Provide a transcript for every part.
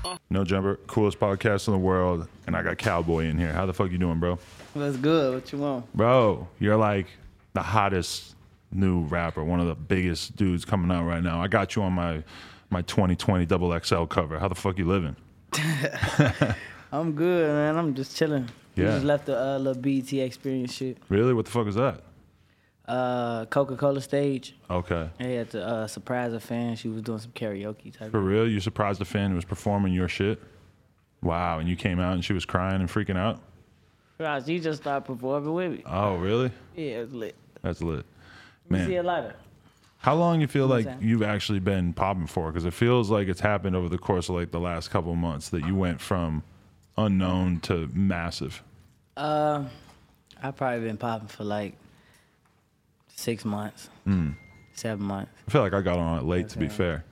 No Jumper, coolest podcast in the world, and I got Cowboy in here. How the fuck you doing, bro? That's good. What you want? Bro, you're like the hottest new rapper, one of the biggest dudes coming out right now. I got you on my 2020 XXL cover. How the fuck you living? I'm good, man. I'm just chilling. We Yeah. just left the little BET experience shit. Really? What the fuck is that? Coca-Cola stage. Okay. They had to surprise a fan. She was doing some karaoke type. For real? You surprised a fan who was performing your shit? Wow, and you came out and she was crying and freaking out? Right, she just started performing with me. Oh, really? Yeah, it was lit. That's lit. Let me see Man, a lighter. how long you feel like What's that? you've actually been popping for? Because it feels like it's happened over the course of like the last couple of months that you went from unknown to massive. I've probably been popping for like 6 months, 7 months. I feel like I got on it late, to be Okay. fair.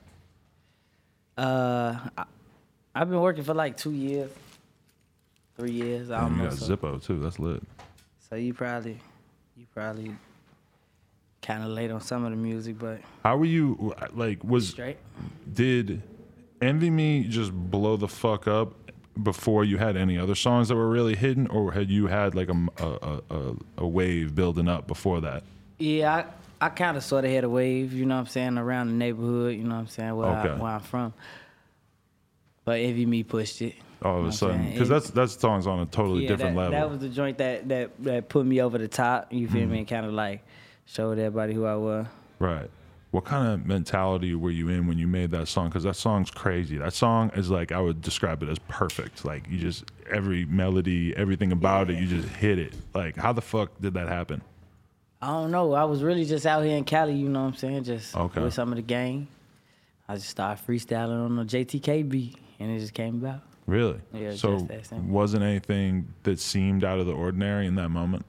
I've been working for like 2 years, 3 years. I And don't you know. got So, Zippo, too. That's lit. so you probably kind of late on some of the music, but How were you, like, straight. did Envy Me just blow the fuck up before you had any other songs that were really hidden, or had you had like a wave building up before that? Yeah, I kind of sort of had a wave, you know what I'm saying, around the neighborhood, you know what I'm saying, where I'm from. But Envy Me pushed it. All of a You know sudden, what I'm because saying? that song's on a totally different that, level. That was the joint that put me over the top, you feel me, and kind of like showed everybody who I was. Right. What kind of mentality were you in when you made that song? Because that song's crazy. That song is like, I would describe it as perfect. Like, you just, every melody, everything about it, you just hit it. Like, how the fuck did that happen? I don't know. I was really just out here in Cali, you know what I'm saying, just Okay. with some of the gang. I just started freestyling on the JTK beat, and it just came about. Really? Yeah, So, just that simple. wasn't anything that seemed out of the ordinary in that moment?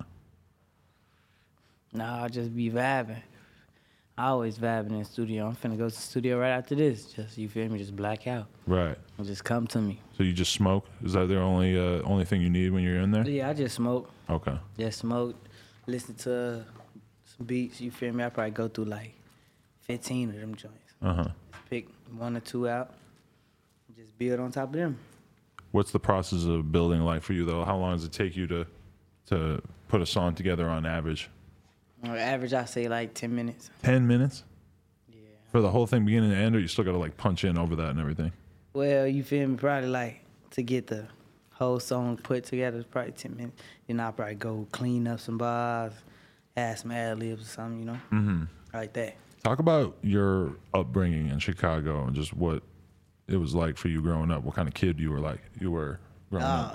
Nah, I just be vibing. I always vibing in the studio. I'm finna go to the studio right after this. Just, you feel me, just black out. Right. And just come to me. So you just smoke? Is that the only thing you need when you're in there? Yeah, I just smoke. Okay. Just smoke, listen to some beats, you feel me? I probably go through like 15 of them joints. Uh-huh. Pick 1 or 2 out, and just build on top of them. What's the process of building like for you, though? How long does it take you to put a song together on average? On average, I say like 10 minutes. 10 minutes? Yeah. For the whole thing beginning to end, or you still got to like punch in over that and everything? Well, you feel me? Probably like to get the whole song put together, it's probably 10 minutes. Then I'll probably go clean up some bars, add some ad-libs or something, you know? Mm-hmm. Like that. Talk about your upbringing in Chicago and just what it was like for you growing up. What kind of kid you were growing up?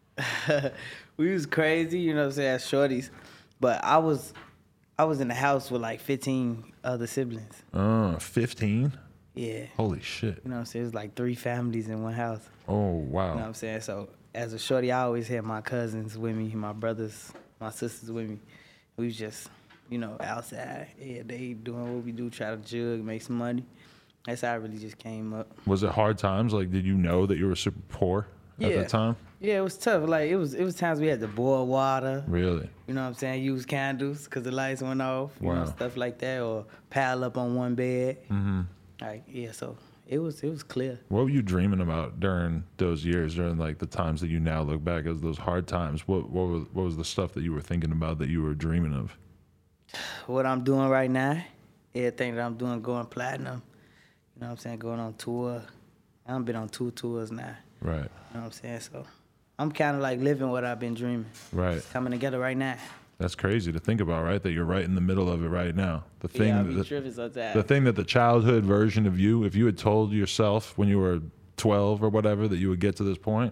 We was crazy, you know what I'm saying, as shorties. But I was in the house with like 15 other siblings. 15? Yeah. Holy shit. You know what I'm saying? It was like 3 families in one house. Oh, wow. You know what I'm saying? So as a shorty, I always had my cousins with me, my brothers, my sisters with me. We was just, you know, outside. Yeah, they doing what we do, try to jug, make some money. That's how I really just came up. Was it hard times? Like, did you know that you were super poor at Yeah. that time? Yeah, it was tough. Like it was times we had to boil water. Really? You know what I'm saying? Use candles because the lights went off. You know, Wow. stuff like that, or pile up on one bed. Mm-hmm. Like yeah, so it was clear. What were you dreaming about during those years, during like the times that you now look back as those hard times? What was the stuff that you were thinking about that you were dreaming of? What I'm doing right now, everything that I'm doing, going platinum. You know what I'm saying? Going on tour. I've been on 2 tours now. Right. You know what I'm saying? So I'm kind of like living what I've been dreaming. Right. It's coming together right now. That's crazy to think about, right? That you're right in the middle of it right now. The thing, Yeah, I be that, tripping sometimes. the thing that the childhood version of you, if you had told yourself when you were 12 or whatever that you would get to this point,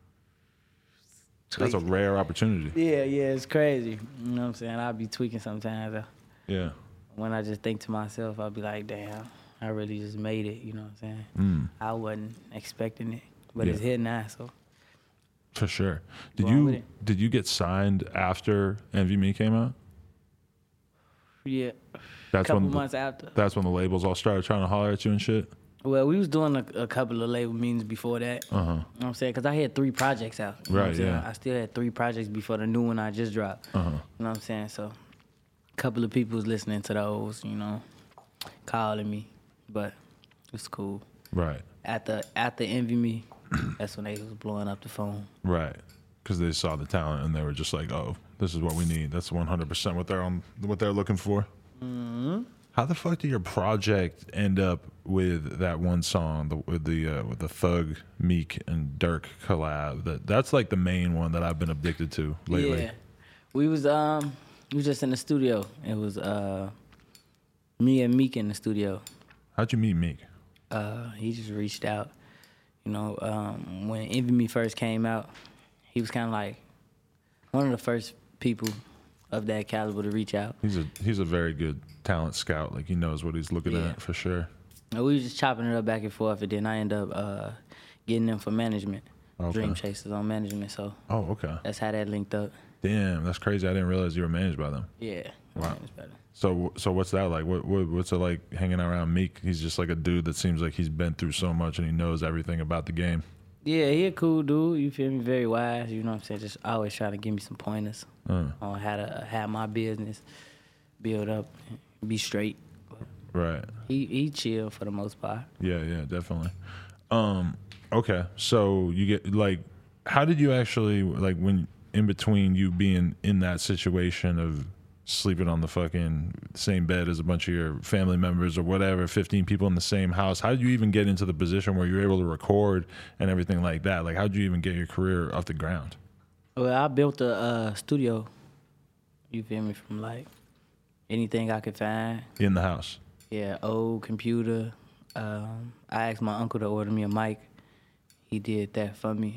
that's a Tweaking. rare opportunity. Yeah, it's crazy. You know what I'm saying? I'll be tweaking sometimes. Yeah. When I just think to myself, I'll be like, damn, I really just made it. You know what I'm saying? Mm, I wasn't expecting it, but it's Yeah. here now, so. for sure. Did Going with you it. did you get signed after Envy Me came out? Yeah, That's couple when the, months after. that's when the labels all started trying to holler at you and shit. Well, we was doing a couple of label meetings before that. Uh huh. You know what I'm saying? Because I had 3 projects out. You know what I'm Right, saying? yeah. I still had 3 projects before the new one I just dropped. Uh huh. You know what I'm saying? So, a couple of people was listening to those, you know, calling me. But it's cool. Right. After Envy Me, That's when they was blowing up the phone. Right. Because they saw the talent and they were just like, "Oh, this is what we need. That's 100% what they're looking for." Mm-hmm. How the fuck did your project end up with that one song, with the Thug, Meek, and Dirk collab? That's like the main one that I've been addicted to lately. Yeah, we was just in the studio. It was me and Meek in the studio. How'd you meet Meek? He just reached out. You know, when Envy Me first came out, he was kind of like one of the first people of that caliber to reach out. He's a very good talent scout. Like, he knows what he's looking at for sure. And we was just chopping it up back and forth, and then I ended up getting them for management. Okay. Dream Chasers on management, so Oh, okay. that's how that linked up. Damn, that's crazy. I didn't realize you were managed by them. Yeah. Wow. It's better. So what's that like? What's it like hanging around Meek? He's just like a dude that seems like he's been through so much and he knows everything about the game. Yeah, he a cool dude. You feel me? Very wise. You know what I'm saying? Just always trying to give me some pointers on how to have my business build up, be straight. Right. He chill for the most part. Yeah, definitely. Okay, so you get like, how did you actually like when in between you being in that situation of sleeping on the fucking same bed as a bunch of your family members or whatever, 15 people in the same house, how did you even get into the position where you're able to record and everything like that? Like, how did you even get your career off the ground? Well, I built a studio, you feel me, from like anything I could find. In the house? Yeah, old computer. I asked my uncle to order me a mic. He did that for me.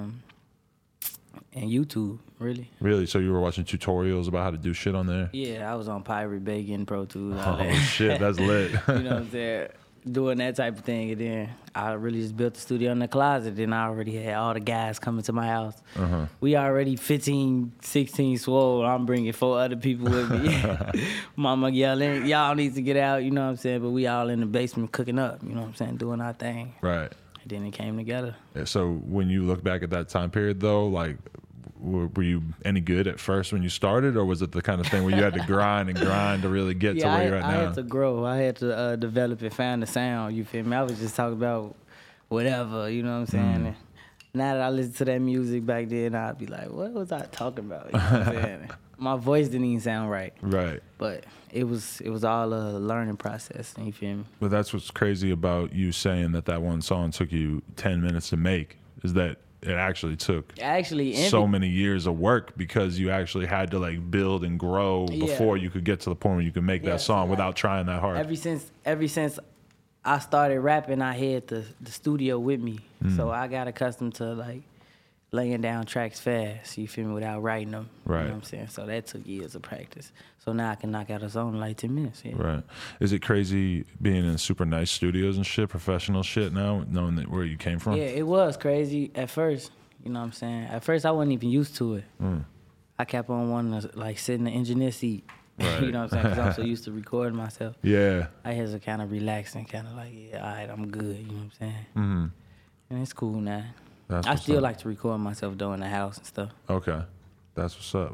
And YouTube, really. Really? So you were watching tutorials about how to do shit on there? Yeah, I was on Pirate Bay getting Pro Tools. Oh, shit, that's lit. You know what I'm saying? Doing that type of thing. And then I really just built the studio in the closet. Then I already had all the guys coming to my house. We already 15, 16 swole. I'm bringing 4 other people with me. Mama yelling, y'all need to get out, you know what I'm saying? But we all in the basement cooking up, you know what I'm saying? Doing our thing. Right. And then it came together. So when you look back at that time period, though, like, were you any good at first when you started, or was it the kind of thing where you had to grind to really get to where you're at now? I had to grow. I had to develop and find the sound, you feel me? I was just talking about whatever, you know what I'm saying? And now that I listen to that music back then, I'd be like, what was I talking about? You know what I'm saying? My voice didn't even sound right. Right. But it was all a learning process, you feel me? But that's what's crazy about you saying that one song took you 10 minutes to make, is that it actually took so many years of work, because you actually had to like build and grow before you could get to the point where you could make that song without trying that hard. Ever since I started rapping, I had the studio with me. So I got accustomed to like laying down tracks fast, you feel me, without writing them. Right. You know what I'm saying? So that took years of practice. So now I can knock out a song in like 10 minutes. Yeah. Right. Is it crazy being in super nice studios and shit, professional shit now, knowing that where you came from? Yeah, it was crazy at first. You know what I'm saying? At first I wasn't even used to it. I kept on wanting to like sit in the engineer seat. Right. You know what I'm saying? Because I'm so used to recording myself. Yeah. I had to kind of relax and kind of like, yeah, all right, I'm good. You know what I'm saying? And it's cool now. I still like to record myself though in the house and stuff. Okay, that's what's up.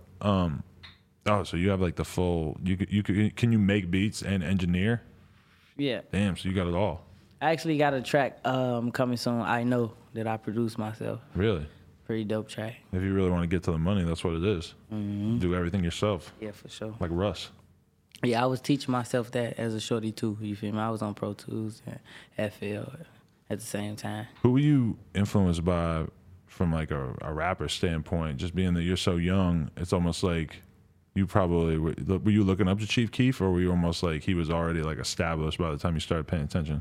So you have like the full. Can you make beats and engineer? Yeah. Damn. So you got it all. I actually got a track coming soon. I know that I produced myself. Really? Pretty dope track. If you really want to get to the money, that's what it is. Do everything yourself. Yeah, for sure. Like Russ. Yeah, I was teaching myself that as a shorty too. You feel me? I was on Pro Tools and FL at the same time. Who were you influenced by from like a rapper standpoint? Just being that you're so young, it's almost like you probably were you looking up to Chief Keef, or were you almost like he was already like established by the time you started paying attention?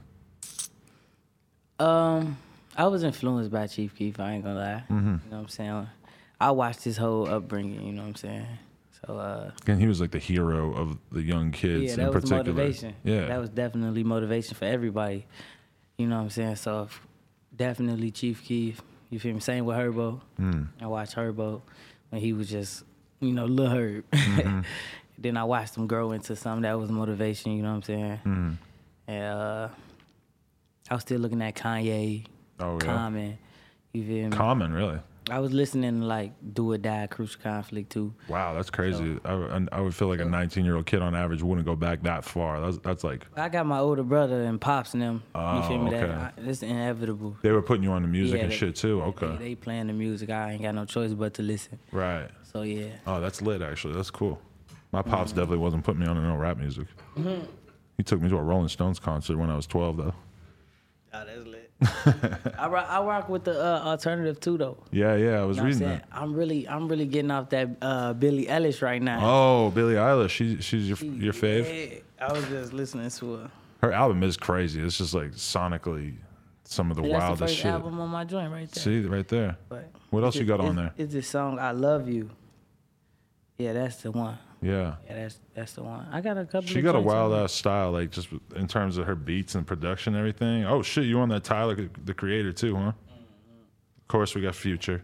I was influenced by Chief Keef, I ain't gonna lie. You know what I'm saying? I watched his whole upbringing, you know what I'm saying? So and he was like the hero of the young kids yeah, that in was particular. motivation. Yeah. That was definitely motivation for everybody. You know what I'm saying? So definitely Chief Keef. You feel me? Same with Herbo. I watched Herbo when he was just, Lil Herb. Then I watched him grow into something that was motivation, you know what I'm saying? And I was still looking at Kanye, Oh, yeah. Common. You feel me? Common, really? I was listening to like Do or Die, Crucial Conflict too. Wow, that's crazy. I would feel like a 19-year-old kid on average wouldn't go back that far. That's like. I got my older brother and pops and them. Oh, You feel me? okay. It's inevitable. They were putting you on the music and they- shit too. Okay. They playing the music. I ain't got no choice but to listen. Right. So yeah. Oh, that's lit. Actually, that's cool. My pops definitely wasn't putting me on no rap music. He took me to a Rolling Stones concert when I was 12, though. Oh, that's lit. I rock with the alternative too, though. Yeah, I was You know what I'm reading saying? that. I'm really getting off that Billie Eilish right now. Oh, Billie Eilish. She's your fave. Yeah, I was just listening to her. Her album is crazy. It's just like sonically some of the That's the wildest first shit. album on my joint right there. See, right there. But What else you got on it's- there? It's this song "I Love You." Yeah, that's the one. Yeah. Yeah, that's the one. I got a couple. She of got a joints on wild there. ass style, like just in terms of her beats and production and everything. Oh shit, you on that Tyler, the Creator too, huh? Of course, we got Future,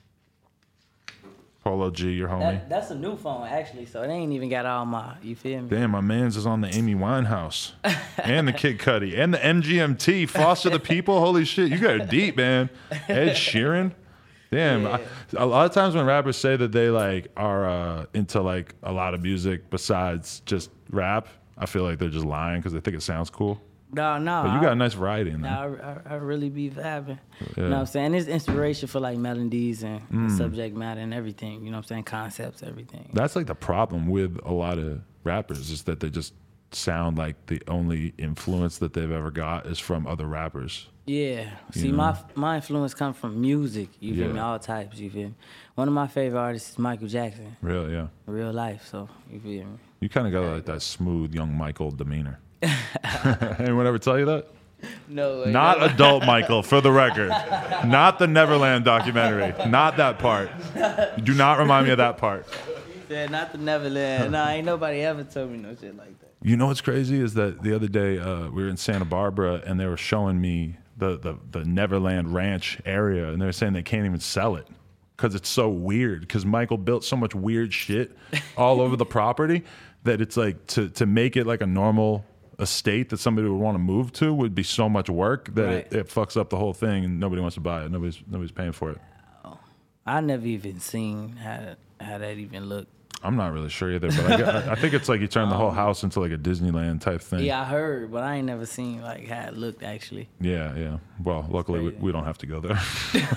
Polo G, your homie. That's a new phone actually, so it ain't even got all my. You feel me? Damn, my man's is on the Amy Winehouse and the Kid Cudi and the MGMT, Foster the People. Holy shit, you got it deep, man. Ed Sheeran. Damn, Yeah. a lot of times when rappers say that they like are into like a lot of music besides just rap, I feel like they're just lying because they think it sounds cool. No. But you got a nice variety in there. No, I really be vibing. Yeah. You know what I'm saying? It's inspiration for like melodies and subject matter and everything. You know what I'm saying? Concepts, everything. That's like the problem with a lot of rappers is that they just sound like the only influence that they've ever got is from other rappers. Yeah. See, know? my influence comes from music. You feel me? Yeah. All types. You feel me? One of my favorite artists is Michael Jackson. Really, yeah. Real life. So you feel me? You kind of got like that smooth young Michael demeanor. Anyone ever tell you that? No. Not adult Michael, for the record. Not the Neverland documentary. Not that part. Do not remind me of that part. Yeah, not the Neverland. No, ain't nobody ever told me no shit like that. You know what's crazy is that the other day we were in Santa Barbara and they were showing me the Neverland Ranch area and they were saying they can't even sell it because it's so weird because Michael built so much weird shit all over the property that it's like to make it like a normal estate that somebody would want to move to would be so much work that Right. it fucks up the whole thing and nobody wants to buy it. Nobody's paying for it. I never even seen how that even looked. I'm not really sure either, but I think it's like you turn the whole house into like a Disneyland type thing. Yeah, I heard, but I ain't never seen like how it looked actually. Yeah. Well, luckily we don't have to go there.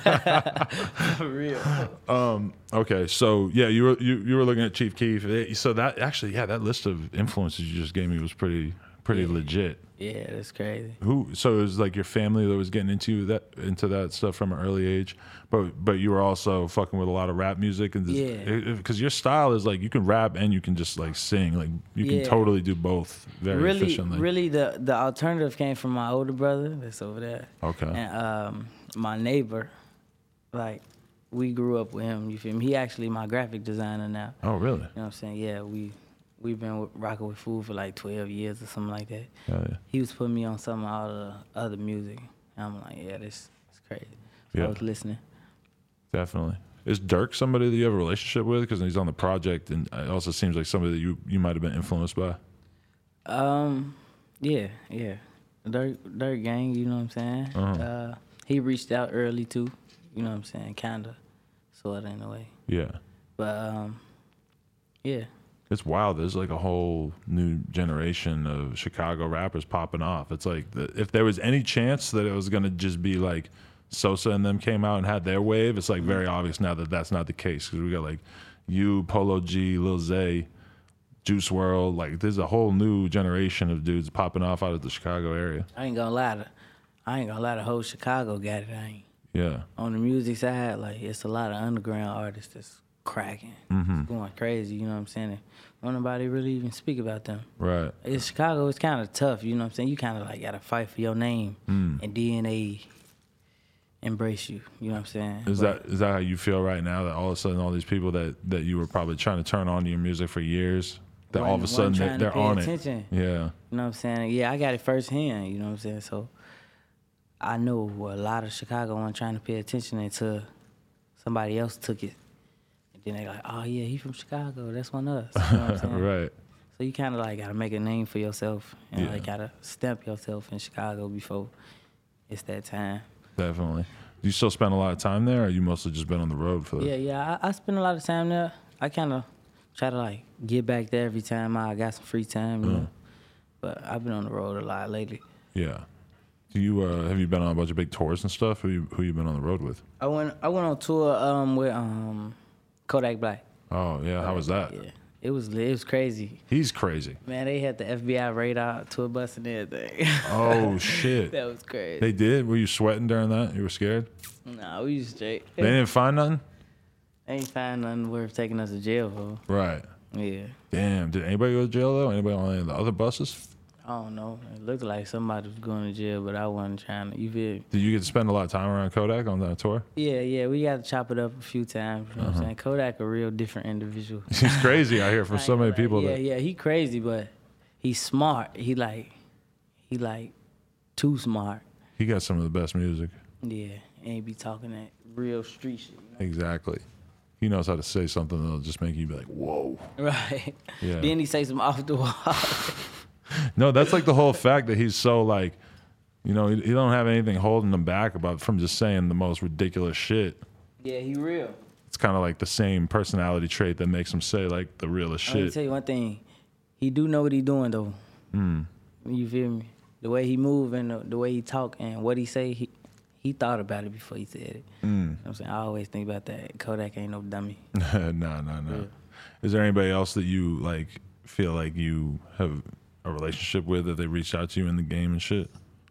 For real. Okay, so yeah, you were looking at Chief Keef. So that actually, yeah, that list of influences you just gave me was pretty legit. Yeah, that's crazy. So it was like your family that was getting into that stuff from an early age, but you were also fucking with a lot of rap music and Yeah. because your style is like you can rap and you can just like sing, like you can Yeah. totally do both very efficiently. Really, the alternative came from my older brother that's over there. Okay. And my neighbor, like we grew up with him. You feel me? He actually my graphic designer now. Oh, really? You know what I'm saying? Yeah, we've been rocking with Food for like 12 years or something like that. Yeah. He was putting me on some of all the other music. And I'm like, yeah, this is crazy. So Yeah. I was listening. Definitely. Is Dirk somebody that you have a relationship with? Because he's on the project, and it also seems like somebody that you might have been influenced by. Yeah. Dirt gang, you know what I'm saying? Uh-huh. He reached out early too, you know what I'm saying? Kinda, sort of in a way. Yeah. But yeah. It's wild. There's like a whole new generation of Chicago rappers popping off. It's like if there was any chance that it was going to just be like Sosa and them came out and had their wave, it's like very obvious now that that's not the case because we got like you, Polo G, Lil Zay, Juice WRLD. Like there's a whole new generation of dudes popping off out of the Chicago area. I ain't gonna lie, the whole Chicago got it. Yeah. On the music side, like it's a lot of underground artists that's cracking, it's going crazy. You know what I'm saying? And don't nobody really even speak about them. Right. In Chicago, it's kind of tough. You know what I'm saying? You kind of like gotta fight for your name, and DNA embrace you. You know what I'm saying? Is that how you feel right now? That all of a sudden, all these people that you were probably trying to turn on to your music for years, that all of a sudden they're on attention. it. Yeah. You know what I'm saying? Yeah, I got it firsthand. You know what I'm saying? So I know a lot of Chicago weren't trying to pay attention until somebody else took it. And then they like, oh yeah, he from Chicago. That's one of us. You know what I'm saying? Right. So you kind of like gotta make a name for yourself and Yeah. like gotta stamp yourself in Chicago before it's that time. Definitely. Do you still spend a lot of time there, or you mostly just been on the road for? Yeah. I spend a lot of time there. I kind of try to like get back there every time I got some free time, you know. But I've been on the road a lot lately. Yeah. Do you have you been on a bunch of big tours and stuff? Who you been on the road with? I went on tour with Kodak Black. Oh yeah, how was that? Yeah, it was lit. It was crazy. He's crazy. Man, they had the FBI radar tour bus and everything. Oh shit. That was crazy. They did? Were you sweating during that? You were scared? Nah, we was straight. They didn't find nothing? They ain't find nothing worth taking us to jail for. Right. Yeah. Damn. Did anybody go to jail though? Anybody on any of the other buses? I don't know. It looked like somebody was going to jail, but I wasn't trying to. You feel me? Did you get to spend a lot of time around Kodak on that tour? Yeah. We got to chop it up a few times. You know what I'm saying? Kodak a real different individual. He's crazy. I hear from so many people. Yeah. He crazy, but he's smart. He like too smart. He got some of the best music. Yeah. And he be talking that real street shit. You know? Exactly. He knows how to say something that'll just make you be like, whoa. Right. Yeah. Then he say some off the wall. No, that's like the whole fact that he's so like, you know, he don't have anything holding him back from just saying the most ridiculous shit. Yeah, he real. It's kind of like the same personality trait that makes him say like the realest shit. Let me tell you one thing. He do know what he doing though. You feel me? The way he move and the way he talk and what he say, he thought about it before he said it. You know what I'm saying? I always think about that. Kodak ain't no dummy. No. Yeah. Is there anybody else that you like feel like you have a relationship with, that they reached out to you in the game and shit?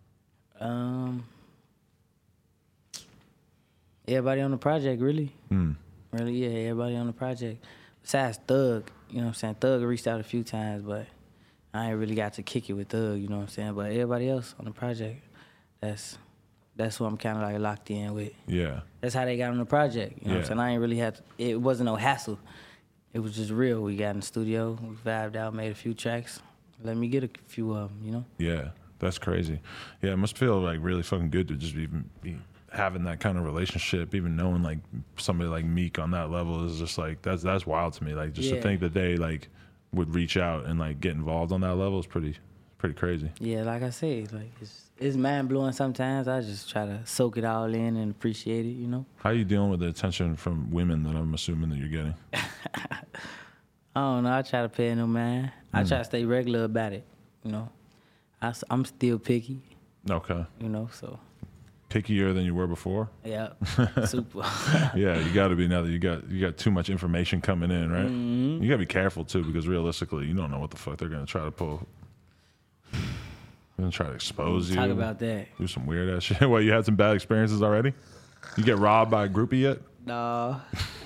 Everybody on the project, really. Really, yeah, everybody on the project. Besides Thug, you know what I'm saying? Thug reached out a few times, but I ain't really got to kick it with Thug, you know what I'm saying? But everybody else on the project, that's who I'm kind of like locked in with. Yeah. That's how they got on the project, you know what I'm saying? I ain't really had to, it wasn't no hassle. It was just real. We got in the studio, we vibed out, made a few tracks. Let me get a few of them, you know? Yeah, that's crazy. Yeah, it must feel like really fucking good to just even be having that kind of relationship, even knowing like somebody like Meek on that level is just like, that's wild to me. Like just to think that they like would reach out and like get involved on that level is pretty crazy. Yeah, like I said, like it's mind blowing sometimes. I just try to soak it all in and appreciate it, you know? How are you dealing with the attention from women that I'm assuming that you're getting? I don't know. I try to pay no mind. I try to stay regular about it, you know? I'm still picky. Okay. You know, so. Pickier than you were before? Yeah, super. Yeah, you got to be now that you got too much information coming in, right? Mm-hmm. You got to be careful too, because realistically, you don't know what the fuck they're gonna try to pull. They're gonna try to expose you. Talk about that. Do some weird ass shit. What, you had some bad experiences already? You get robbed by a groupie yet? No.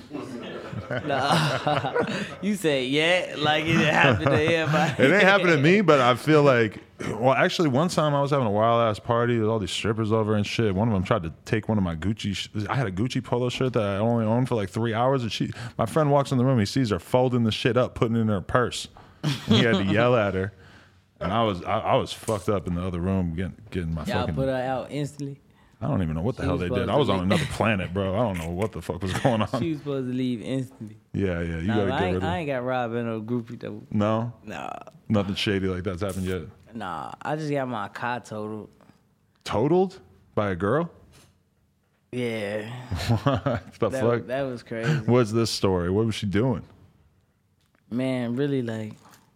No. You say yeah, like it happened to everybody. It ain't happened to me, but I feel like, well, actually, one time I was having a wild ass party with all these strippers over and shit. One of them tried to take one of my Gucci. I had a Gucci polo shirt that I only owned for like 3 hours, and my friend walks in the room, he sees her folding the shit up, putting it in her purse. And he had to yell at her, and I was fucked up in the other room getting my Y'all fucking. put her out instantly. I don't even know what the hell they did. I was on another planet, bro. I don't know what the fuck was going on. She was supposed to leave instantly. Yeah. You gotta get rid of her. I ain't got robbed in no groupie though. No? Nah. Nothing shady like that's happened yet? Nah. I just got my car totaled. Totaled? By a girl? Yeah. What the fuck? That was crazy. What's this story? What was she doing? Man, really like...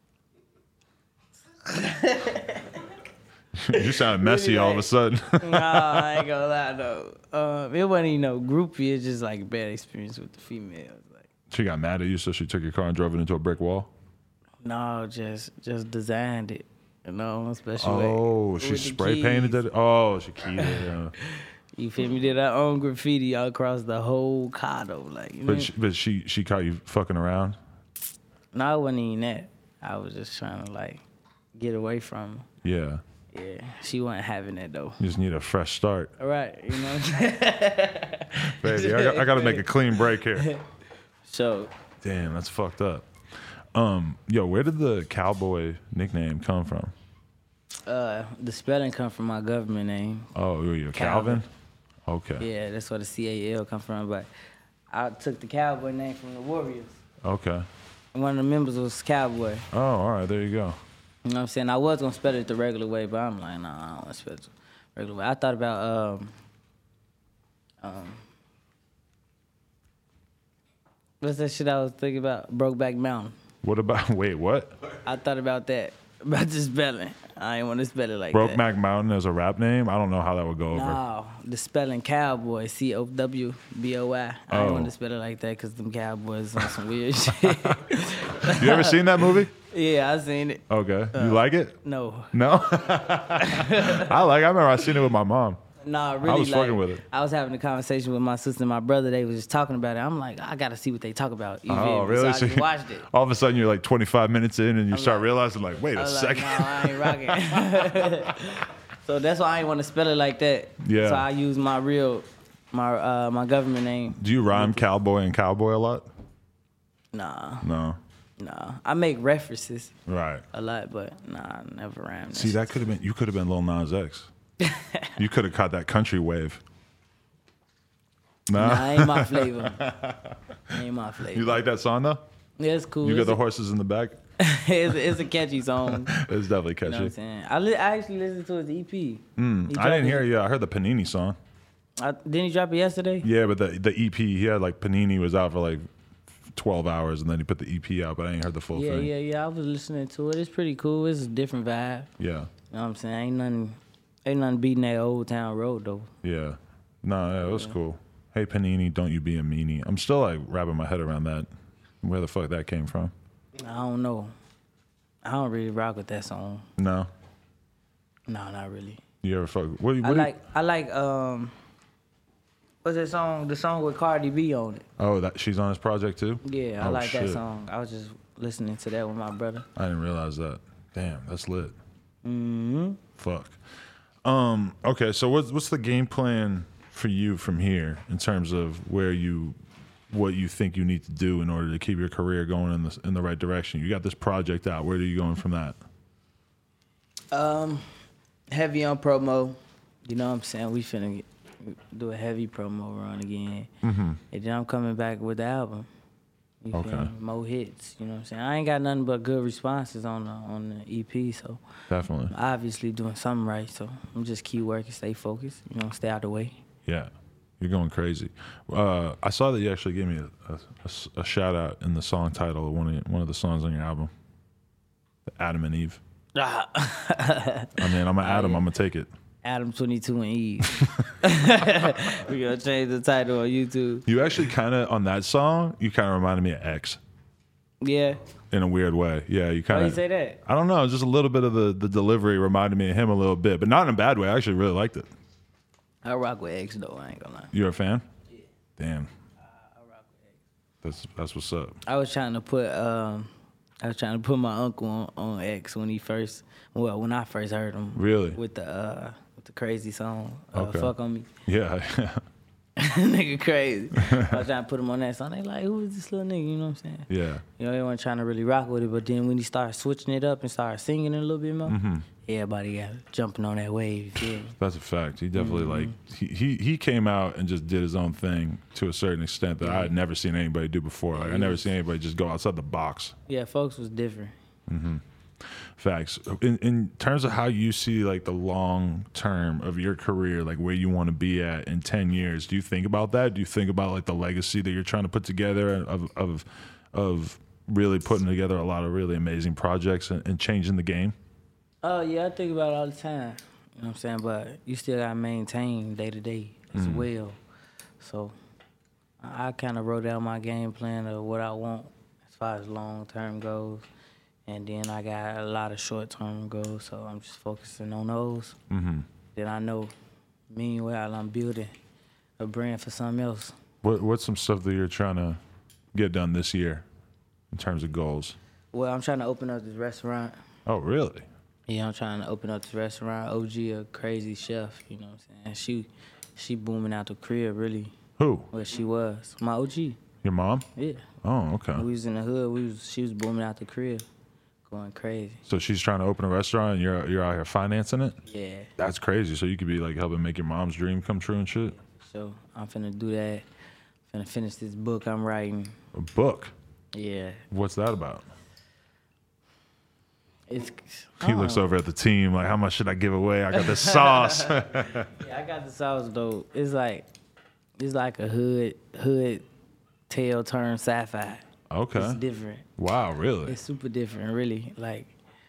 You sound messy really all of a sudden. Nah, I ain't gonna lie though. It wasn't even no groupie. It's just like a bad experience with the females. Like, she got mad at you, so she took your car and drove it into a brick wall? No, just designed it. You know, a special way. Oh, she spray painted it? Oh, she keyed it. Yeah. You feel me? Did her own graffiti all across the whole car though. Like, you know? But she caught you fucking around? No, it wasn't even that. I was just trying to like get away from her. Yeah. Yeah, she wasn't having it though. You just need a fresh start. All right, you know. Baby, I got to make a clean break here. So. Damn, that's fucked up. Yo, where did the cowboy nickname come from? The spelling come from my government name. Oh, you're Calvin? Okay. Yeah, that's where the CAL come from. But I took the cowboy name from the Warriors. Okay. One of the members was Cowboy. Oh, all right, there you go. You know what I'm saying? I was going to spell it the regular way, but I'm like, nah, I don't want to spell it the regular way. I thought about What's that shit I was thinking about? Brokeback Mountain. What about? Wait, what? I thought about that. About the spelling. I ain't want to spell it like that. Brokeback Mountain as a rap name? I don't know how that would go over. No, the spelling cowboy, Cowboy. I Oh. ain't want to spell it like that because them cowboys on some weird shit. You ever seen that movie? Yeah, I seen it. Okay. You like it? No. No? I remember I seen it with my mom. Nah, really. I was fucking with it. I was having a conversation with my sister and my brother. They was just talking about it. I'm like, I gotta see what they talk about. You feel Oh, me? really? So I just watched it. All of a sudden, you're like 25 minutes in, and you start like- realizing, like, wait I a was like, second. no, I ain't rocking. So that's why I ain't want to spell it like that. Yeah. So I use my real, my government name. Do you rhyme cowboy and cowboy a lot? Nah, No. nah. I make references Right. a lot, but nah, I never rhyme. See, that could have been. You could have been Lil Nas X. You could have caught that country wave. Nah. Nah, ain't my flavor. Ain't my flavor. You like that song though? Yeah, it's cool. You got It's the a- horses in the back. it's a catchy song. It's definitely You know what catchy. I'm saying? I actually listened to his EP. He I dropped didn't hear it- it. Yeah, I heard the Panini song. Didn't he drop it yesterday? Yeah, but the EP, he had like Panini was out for like 12 hours, and then he put the EP out, but I ain't heard the full thing. Yeah. I was listening to it. It's pretty cool. It's a different vibe. Yeah. You know what I'm saying? Ain't nothing beating that Old Town Road though. Yeah. No, yeah, it was cool. Hey Panini, don't you be a meanie. I'm still like wrapping my head around that. Where the fuck that came from? I don't know. I don't really rock with that song. No. No, not really. You ever fuck? What, I like what's that song? The song with Cardi B on it. Oh, that she's on his project too? Yeah, I Oh, like that shit. song. I was just listening to that with my brother. I didn't realize that. Damn, that's lit. Mm-hmm. Fuck. Okay, so what's the game plan for you from here in terms of what you think you need to do in order to keep your career going in the right direction? You got this project out. Where are you going from that? Heavy on promo. You know what I'm saying? We finna do a heavy promo run again. Mm-hmm. And then I'm coming back with the album. You feel Okay. me? More hits. You know what I'm saying? I ain't got nothing but good responses on the EP, so Definitely. I'm obviously doing something right. So I'm just keep working, stay focused, you know, stay out the way. Yeah, you're going crazy. I saw that you actually gave me a shout out in the song title of one of the songs on your album, Adam and Eve. I mean, I'm an Adam. yeah. I'm gonna take it. Adam 22 and Eve. We gonna change the title on YouTube. You actually kind of on that song. You kind of reminded me of X Yeah. in a weird way. Yeah, you kind Why of. you say that? I don't know. Just a little bit of the delivery reminded me of him a little bit, but not in a bad way. I actually really liked it. I rock with X though. I ain't gonna lie. You're a fan? Yeah. Damn, I rock with X. that's what's up. I was trying to put my uncle on X when when I first heard him. Really? With the crazy song, Okay. Fuck on Me. Yeah. Nigga crazy. I was trying to put him on that song. They like, who is this little nigga? You know what I'm saying? Yeah. You know, they weren't trying to really rock with it, but then when he started switching it up and started singing it a little bit more, Mm-hmm. everybody got jumping on that wave. You feel me? That's a fact. He definitely like he came out and just did his own thing to a certain extent that I had never seen anybody do before. Like I never seen anybody just go outside the box. Yeah, folks was different. Facts. In terms of how you see like the long term of your career, like where you want to be at in 10 years, do you think about that? Do you think about like the legacy that you're trying to put together of really putting together a lot of really amazing projects and changing the game? Oh, yeah, I think about it all the time. You know what I'm saying? But you still got to maintain day to day as well. So I kind of wrote out my game plan of what I want as far as long term goes. And then I got a lot of short term goals. So I'm just focusing on those. Mm-hmm. Then I know, meanwhile, I'm building a brand for something else. What's some stuff that you're trying to get done this year in terms of goals? Well, I'm trying to open up this restaurant. Oh, really? Yeah, I'm trying to open up this restaurant. OG, a crazy chef, you know what I'm saying? She booming out the crib, really. Who? Well, she was. My OG. Your mom? Yeah. Oh, okay. We was in the hood. She was booming out the crib. Going crazy. So she's trying to open a restaurant and you're out here financing it? Yeah. That's crazy. So you could be like helping make your mom's dream come true and shit? So I'm finna do that. Finna finish this book I'm writing. A book? Yeah. What's that about? It's He looks over at the team like, how much should I give away? I got the sauce. Yeah, I got the sauce though. It's like It's like a hood tale turn sci-fi. Okay. It's different. Wow, really? It's super different, really. Like,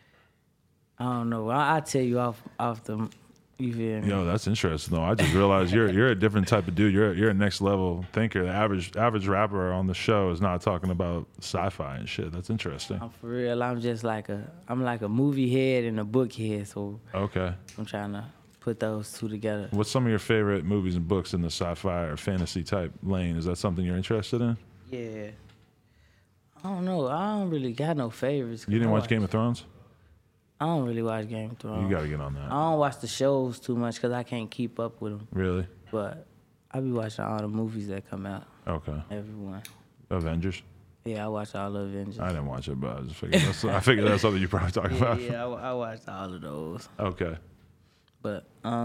I don't know. I'll tell you off the. You feel me? Yo, that's interesting though. I just realized you're a different type of dude. You're a next level thinker. The average rapper on the show is not talking about sci-fi and shit. That's interesting. I'm for real. I'm just like I'm like a movie head and a book head. So Okay. I'm trying to put those two together. What's some of your favorite movies and books in the sci-fi or fantasy type lane? Is that something you're interested in? Yeah. I don't know. I don't really got no favorites. You didn't watch Game of Thrones? I don't really watch Game of Thrones. You got to get on that. I don't watch the shows too much because I can't keep up with them. Really? But I be watching all the movies that come out. Okay. Everyone. Avengers? Yeah, I watch all the Avengers. I didn't watch it, but I figured that's something you probably talk about. Yeah, I watched all of those. Okay. But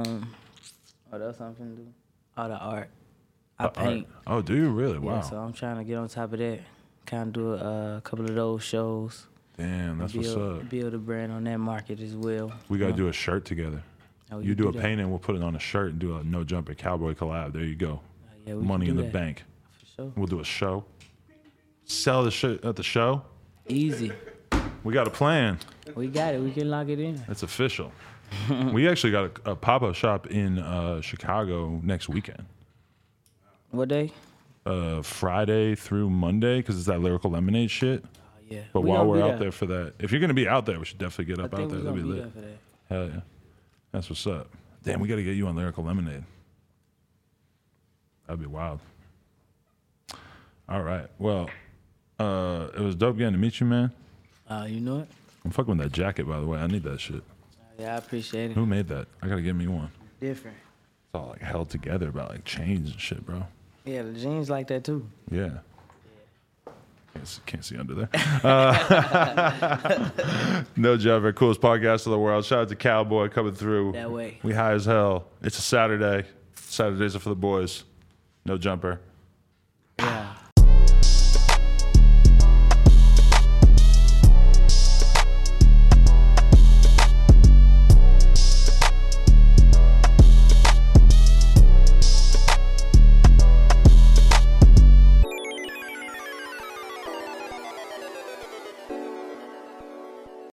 what else I'm finna do? All the art. I paint. Art. Oh, do you really? Wow. Yeah, so I'm trying to get on top of that. Kind of do a couple of those shows. Damn, that's what's up. Build a brand on that market as well. We got to do a shirt together. Oh, you do a that? painting, we'll put it on a shirt and do a No Jumper Cowboy collab. There you go. Yeah, Money in the that. bank. For sure. We'll do a show. Sell the shit at the show. Easy. We got a plan. We got it. We can lock it in. It's official. We actually got a pop-up shop in Chicago next weekend. What day? Friday through Monday, because it's that Lyrical Lemonade shit. Yeah. But while we're out there for that, if you're going to be out there, we should definitely get up out there. That'd That'd be lit. Hell yeah. That's what's up. Damn, we got to get you on Lyrical Lemonade. That'd be wild. All right. Well, it was dope getting to meet you, man. You know it? I'm fucking with that jacket, by the way. I need that shit. Yeah, I appreciate it. Who made that? I got to get me one. Different. It's all like held together about like chains and shit, bro. Yeah, the jeans like that too. Yeah. Can't see under there. No Jumper, coolest podcast of the world. Shout out to Cowboy coming through. That way. We high as hell. It's a Saturday. Saturdays are for the boys. No Jumper.